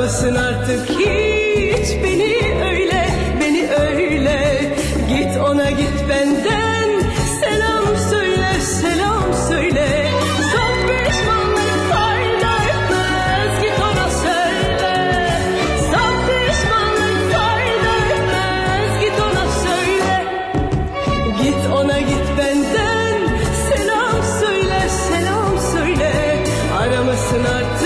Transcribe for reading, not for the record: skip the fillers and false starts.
aramasın artık hiç beni öyle, beni öyle. Git ona git benden selam söyle, selam söyle. Son pişmanlık fayda etmez, git ona söyle. Son pişmanlık fayda etmez, git ona söyle. Git ona git benden selam söyle, selam söyle. Aramasın artık